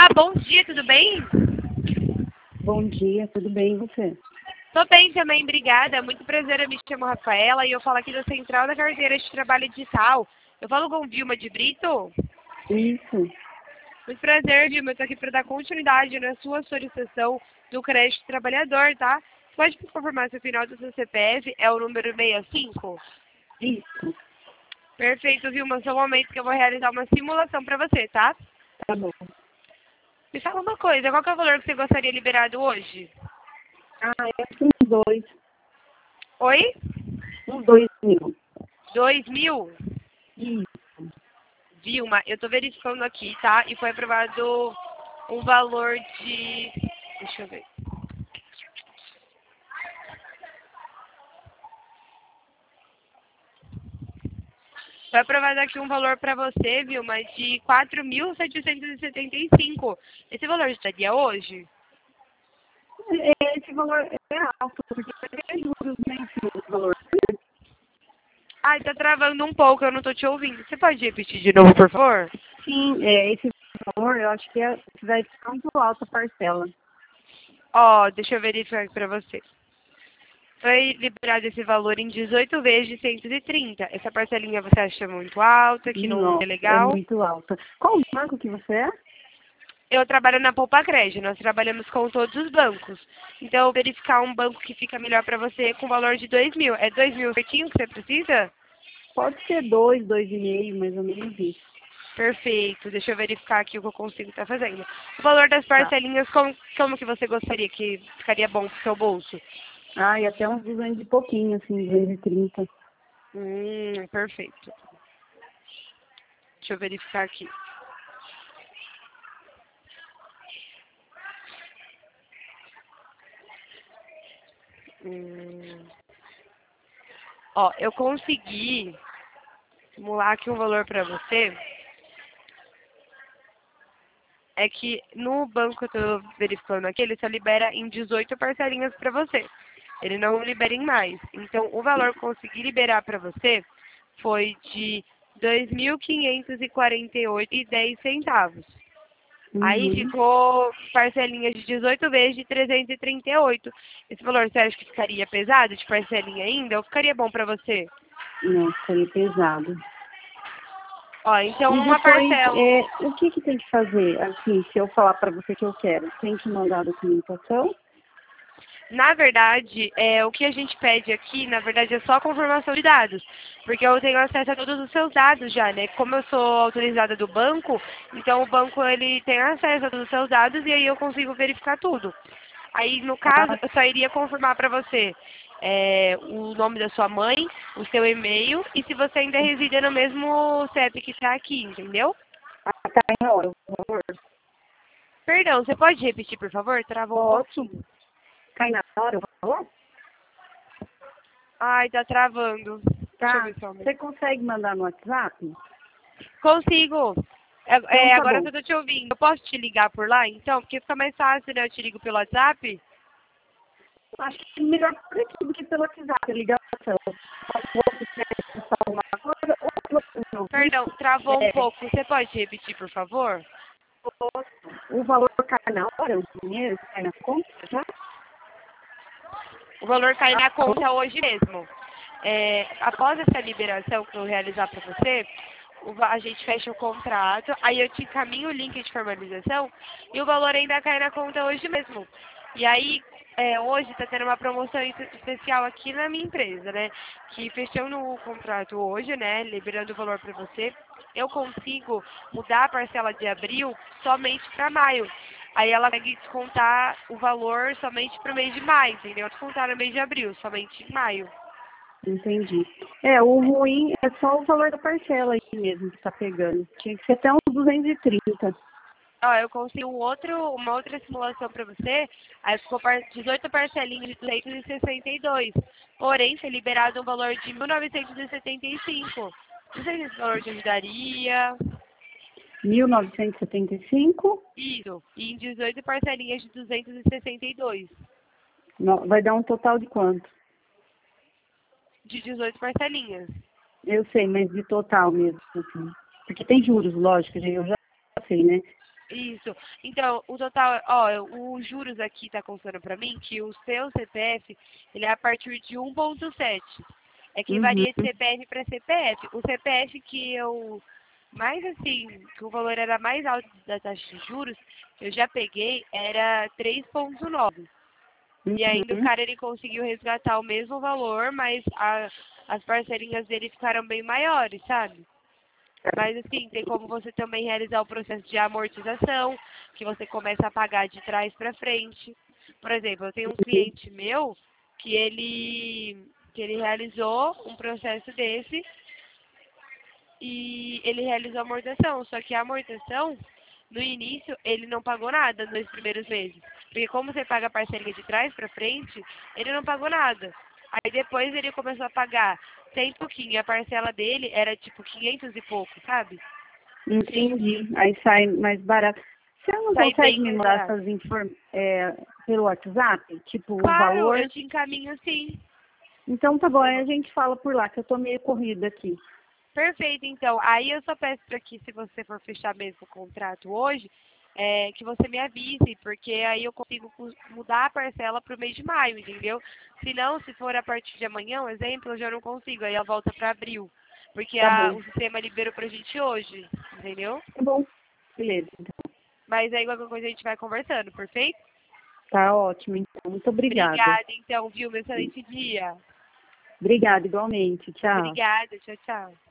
bom dia, tudo bem? Bom dia, tudo bem e você? Tô bem também, obrigada. Muito prazer, eu me chamo Rafaela e eu falo aqui da Central da Carteira de Trabalho Digital. Eu falo com Vilma de Brito? Isso. Muito prazer, Vilma. Eu tô aqui para dar continuidade na sua solicitação do crédito trabalhador, tá? Você pode me confirmar se o final do seu CPF é o número 65? Isso. Perfeito, Vilma. Só um momento que eu vou realizar uma simulação para você, tá? Tá bom. Me fala uma coisa, qual que é o valor que você gostaria liberado hoje? É uns dois. Oi? Uns 2.000. 2.000? Isso. Vilma, eu tô verificando aqui, tá? E foi aprovado um valor de... Deixa eu ver. Foi aprovado aqui um valor para você, Vilma, de 4.775. Esse valor estaria hoje? Esse valor é alto, porque tem juros nem esse valor. Ai, tá travando um pouco, eu não tô te ouvindo. Você pode repetir de novo, por favor? Sim, esse valor eu acho que vai ficar muito alta a parcela. Ó, deixa eu verificar aqui para você. Foi liberado esse valor em 18 vezes de 130. Essa parcelinha você acha muito alta, que não é Nossa, é legal? muito alta. Qual banco que você é? Eu trabalho na Poupa Crédito, nós trabalhamos com todos os bancos. Então, verificar um banco que fica melhor para você com valor de 2.000. É 2.000 certinho que você precisa? Pode ser 2,5, mais ou menos isso. Perfeito. Deixa eu verificar aqui o que eu consigo estar fazendo. O valor das Tá. parcelinhas, como que você gostaria que ficaria bom pro seu bolso? E até uns 200 e pouquinho, assim, 230. Perfeito. Deixa eu verificar aqui. Ó, eu consegui simular aqui um valor para você. É que no banco que eu tô verificando aqui, ele só libera em 18 parcelinhas para você. Ele não libera em mais. Então, o valor que eu consegui liberar para você foi de 2.548,10 centavos. Aí Uhum. ficou parcelinha de 18 vezes de 338. Esse valor você acha que ficaria pesado de parcelinha ainda ou ficaria bom para você? Não, ficaria pesado. Ó, então E uma depois, parcela. o que que tem que fazer? Assim, se eu falar para você que eu quero, tem que mandar a documentação? Na verdade, o que a gente pede aqui, na verdade, é só a confirmação de dados, porque eu tenho acesso a todos os seus dados já, né? Como eu sou autorizada do banco, então o banco ele tem acesso a todos os seus dados e aí eu consigo verificar tudo. Aí, no caso, Ah, eu só iria confirmar para você o nome da sua mãe, o seu e-mail e se você ainda reside no mesmo CEP que está aqui, entendeu? tá em hora, por favor. Perdão, você pode repetir, por favor? Travou um Posso? pouquinho. Cai na hora, por favor? Ai, tá travando. Deixa eu Tá. ver só um Você minuto. consegue mandar no WhatsApp? Consigo. Então tá Agora bom. que eu tô te ouvindo. Eu posso te ligar por lá, então? Porque fica mais fácil, né? Eu te ligo pelo WhatsApp. Acho que é melhor por aqui do que pelo WhatsApp, ligação. Ou você quer falar alguma coisa, ou você me ouvir. Perdão, travou um É, pouco. Você pode repetir, por favor? o valor cai na hora, o dinheiro cai na conta já? O valor cai na Alô? conta hoje mesmo. Após essa liberação que eu realizar para você, a gente fecha o contrato, aí eu te encaminho o link de formalização e o valor ainda cai na conta hoje mesmo. E aí, hoje está tendo uma promoção especial aqui na minha empresa, né? Que fechando o contrato hoje, né? Liberando o valor para você, eu consigo mudar a parcela de abril somente para maio. Aí ela vai descontar o valor somente para o mês de maio, entendeu? Descontar no mês de abril, somente em maio. Entendi. O ruim é só o valor da parcela aí mesmo que tá pegando. Tinha que ser até uns 230. Ó, eu consigo uma outra simulação para você, aí ficou 18 parcelinhas de 262. Porém, foi liberado um valor de 1.975. Não sei se esse valor te ajudaria. 1.975. Isso. E em 18 parcelinhas de 262. Vai dar um total de quanto? De 18 parcelinhas. Eu sei, mas de total mesmo, assim. Porque tem juros, lógico, eu já sei, né? Isso. Então, o total, ó, os juros aqui tá constando pra mim que o seu CPF, ele é a partir de 1,7. É que Uhum. varia de CPF para CPF. O CPF que eu, mais assim, que o valor era mais alto da taxa de juros, que eu já peguei, era 3,9. E ainda o Uhum. cara, ele conseguiu resgatar o mesmo valor, mas as parcelinhas dele ficaram bem maiores, sabe? Mas assim, tem como você também realizar o processo de amortização, que você começa a pagar de trás para frente. Por exemplo, eu tenho um cliente meu que ele realizou um processo desse e ele realizou a amortização. Só que a amortização, no início, ele não pagou nada nos primeiros meses. Porque como você paga a parcelinha de trás para frente, ele não pagou nada. Aí depois ele começou a pagar 100 e pouquinho. E a parcela dele era tipo 500 e pouco, sabe? Entendi. Aí sai mais barato. Você não Sai consegue bem me mais mandar barato. essas pelo WhatsApp? Tipo, o Claro, eu valor? te encaminho sim. Então tá bom, aí a gente fala por lá, que eu tô meio corrida aqui. Perfeito, então. Aí eu só peço para que, se você for fechar mesmo o contrato hoje, que você me avise, porque aí eu consigo mudar a parcela para o mês de maio, entendeu? Se não, se for a partir de amanhã, um exemplo, eu já não consigo, aí ela volta para abril. Porque Tá bom. o sistema liberou pra gente hoje, entendeu? Tá bom. Beleza. Mas aí qualquer coisa a gente vai conversando, perfeito? Tá ótimo, então. Muito obrigada. Obrigada, então, viu? Um excelente dia. Obrigada, igualmente. Tchau. Obrigada, tchau, tchau.